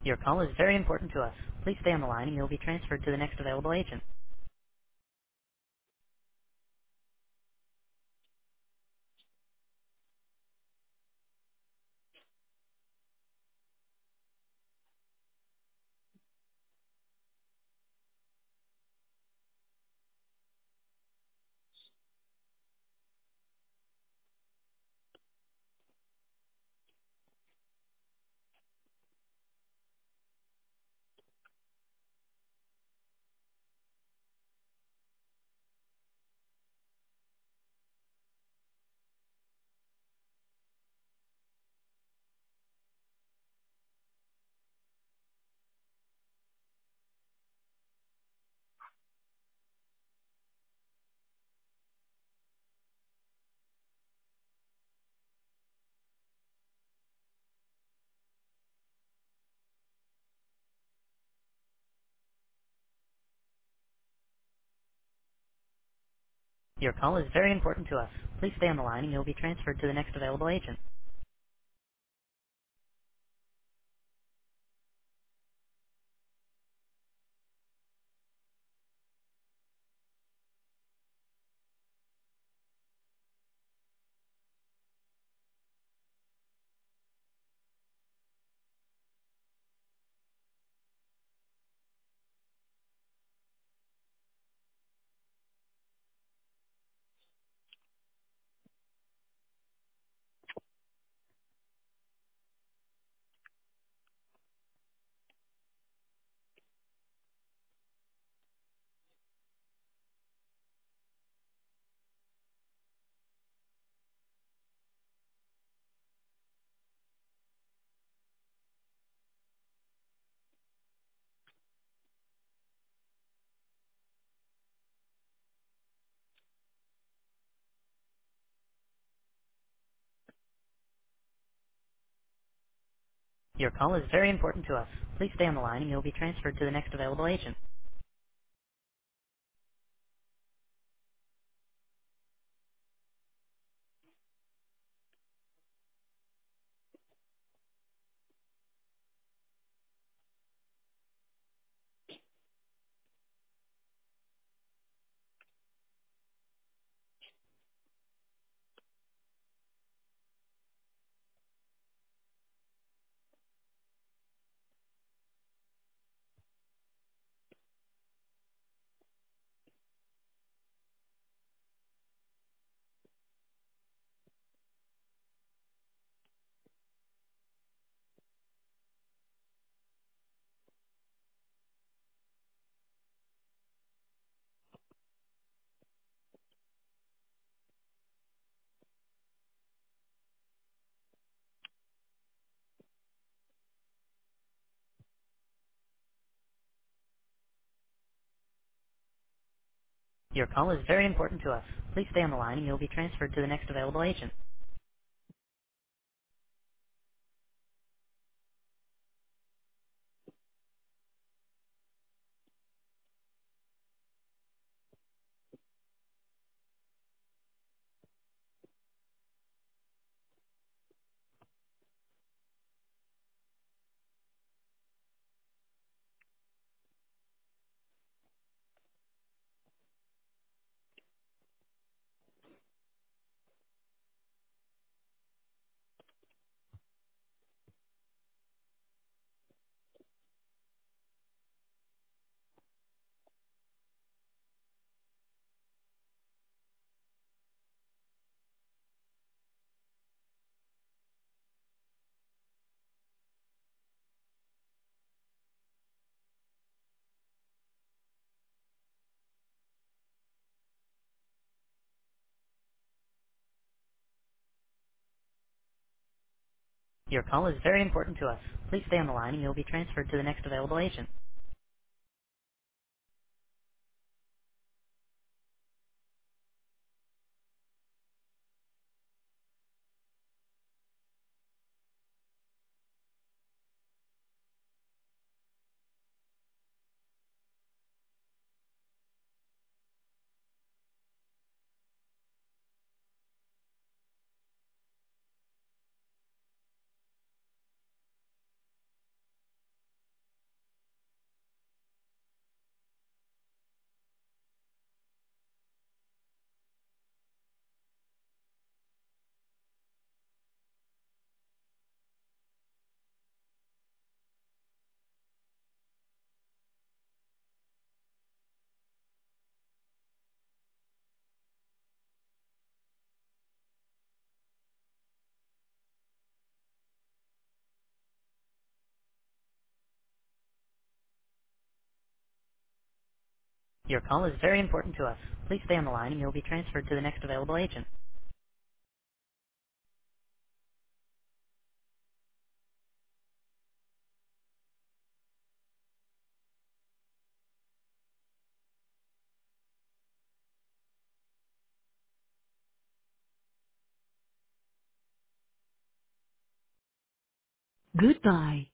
Your call is very important to us. Please stay on the line and you'll be transferred to the next available agent. Your call is very important to us. Please stay on the line and you'll be transferred to the next available agent. Your call is very important to us. Please stay on the line and you'll be transferred to the next available agent. Your call is very important to us. Please stay on the line and you'll be transferred to the next available agent. Your call is very important to us. Please stay on the line and you'll be transferred to the next available agent. Your call is very important to us. Please stay on the line and you'll be transferred to the next available agent. Goodbye.